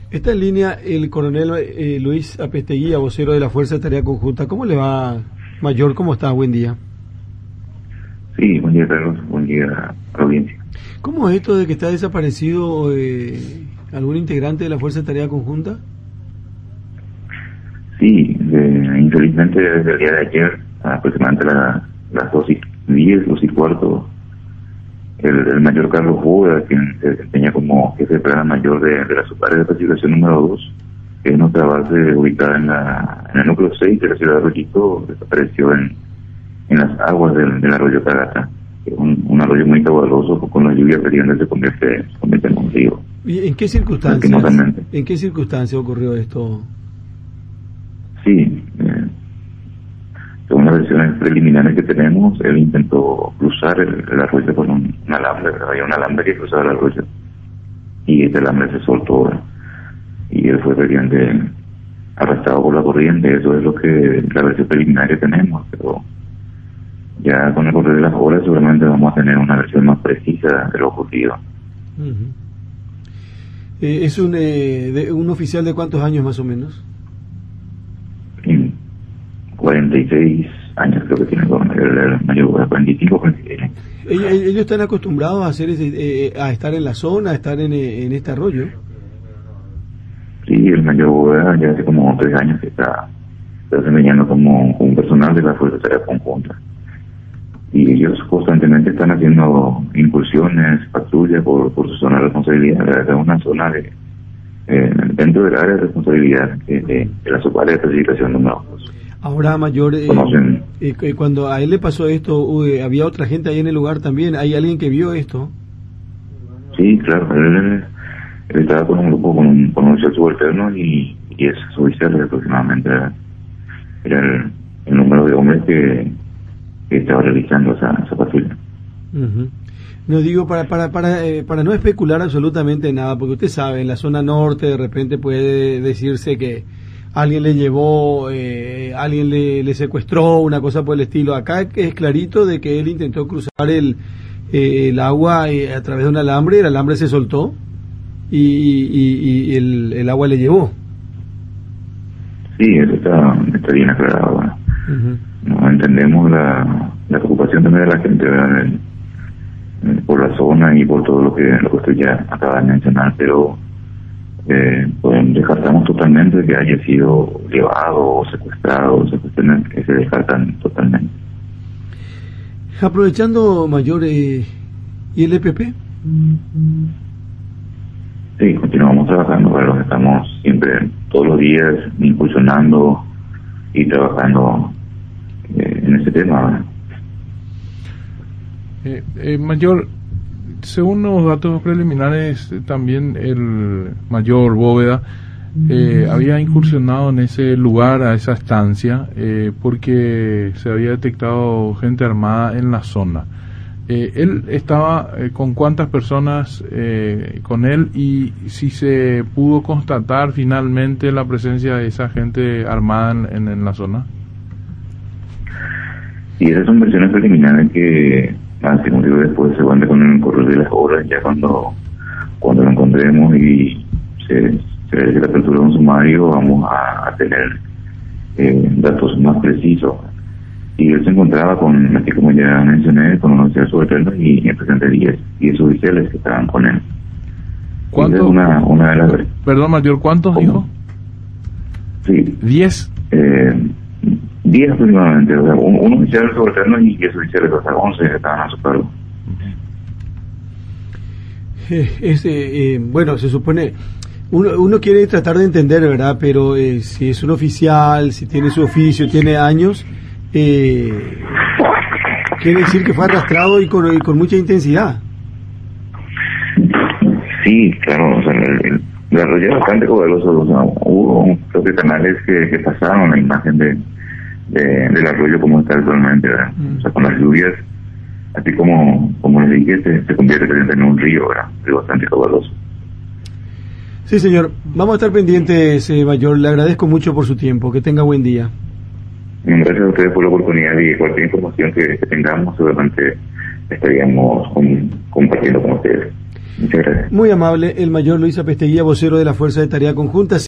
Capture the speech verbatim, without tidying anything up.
Está en línea el coronel eh, Luis Apesteguía, vocero de la Fuerza de Tarea Conjunta. ¿Cómo le va, Mayor? ¿Cómo está? Buen día. Sí, buen día, Carlos. Buen día a la audiencia. ¿Cómo es esto de que está desaparecido eh, algún integrante de la Fuerza de Tarea Conjunta? Sí, de, infelizmente desde el día de ayer, aproximadamente la, las dos y diez, dos y cuarto, el, el mayor Carlos Bóveda, quien se desempeña como jefe de plana mayor de, de la subárea de pacificación número dos, que es nuestra base ubicada en, la, en el núcleo seis de la ciudad de Arroyito, desapareció en, en las aguas del, del arroyo Cagata, que es un, un arroyo muy caudaloso, con las lluvias periodas se convierte, se convierte en un río. ¿Y en qué circunstancias? ¿En qué circunstancias ocurrió esto? Sí, eh, según las versiones preliminares que tenemos, él intentó cruzar el, el arroyo con un, un alambre, ¿verdad? Había un alambre que cruzaba el arroyo y este alambre se soltó, ¿verdad? Y él fue realmente arrastrado por la corriente. Eso es lo que la versión preliminar que tenemos, pero ya con el correr de las horas seguramente vamos a tener una versión más precisa de lo ocurrido. Uh-huh. eh, ¿Es un, eh, de, un oficial de cuántos años más o menos? cuarenta y seis años creo que tiene el, el mayor, cuarenta y cinco, cuarenta y seis. ¿Ellos están acostumbrados a hacer ese, eh, a estar en la zona, a estar en, en este arroyo? Sí, el mayor ya hace como tres años que está, está desempeñando como, como un personal de la Fuerza de Tarea Conjunta. Y ellos constantemente están haciendo incursiones, patrullas por, por su zona de responsabilidad. Es una zona de eh, dentro del área de responsabilidad de, de, de la subárea de pacificación número dos. Ahora, Mayor, eh, eh, cuando a él le pasó esto, uy, ¿había otra gente ahí en el lugar también? ¿Hay alguien que vio esto? Sí, claro. Él, él estaba con un grupo, con un, con un oficial subalterno y, y es oficial aproximadamente. Era el, el número de hombres que, que estaba realizando esa, esa patrulla. Uh-huh. No digo para para para eh, para no especular absolutamente nada, porque usted sabe, en la zona norte de repente puede decirse que alguien le llevó, eh, alguien le, le secuestró, una cosa por el estilo. Acá es clarito de que él intentó cruzar el, eh, el agua eh, a través de un alambre, el alambre se soltó y, y, y el, el agua le llevó. Sí, eso está, está bien aclarado. Bueno. Uh-huh. No, entendemos la, la preocupación también de la gente, ¿verdad? El, el, por la zona y por todo lo que, lo que usted ya acaba de mencionar, pero Eh, pues descartamos totalmente que haya sido llevado o secuestrado, se cuestionan que se descartan totalmente. Aprovechando, Mayor, eh, ¿y el E P P? Sí, continuamos trabajando, pero estamos siempre, todos los días, impulsionando y trabajando eh, en ese tema. Eh, eh, Mayor, según los datos preliminares, también el mayor Bóveda eh, había incursionado en ese lugar, a esa estancia, eh, porque se había detectado gente armada en la zona. Eh, ¿Él estaba eh, con cuántas personas eh, con él y si se pudo constatar finalmente la presencia de esa gente armada en, en, en la zona? Sí, esas son versiones preliminares que más que motivo después se van con el correr de las horas, ya cuando cuando lo encontremos y se, se realice la apertura de un sumario, vamos a, a tener eh, datos más precisos. Y él se encontraba con, así como ya mencioné, con un oficial subalterno y en presente diez, diez oficiales que estaban con él. ¿Cuántos? Una, una de las... Perdón, Mayor, ¿cuántos ¿Cómo? dijo? Sí. ¿Diez? Eh, diez aproximadamente, o sea, un, un oficial subalterno y diez oficiales, o sea, once estaban a su cargo. Eh, es, eh, eh, bueno, se supone, uno, uno quiere tratar de entender, ¿verdad? Pero eh, si es un oficial, si tiene su oficio, tiene años, eh, quiere decir que fue arrastrado y con, y con mucha intensidad. Sí, claro, o sea, el, el, el arroyo es bastante caudaloso, o sea, hubo creo que canales que, que pasaron la imagen de, de del arroyo como está actualmente, ¿verdad? Mm. O sea, con las lluvias, así como como les dije, se, se convierte en un río, ¿verdad? Un río bastante caudaloso. Sí, señor, vamos a estar pendientes, eh, Mayor, le agradezco mucho por su tiempo, que tenga buen día. Gracias a ustedes por la oportunidad y cualquier información que, que tengamos, seguramente estaríamos con, compartiendo con ustedes. Muchas gracias. Muy amable, el mayor Luis Apesteguía, vocero de la Fuerza de Tarea Conjunta.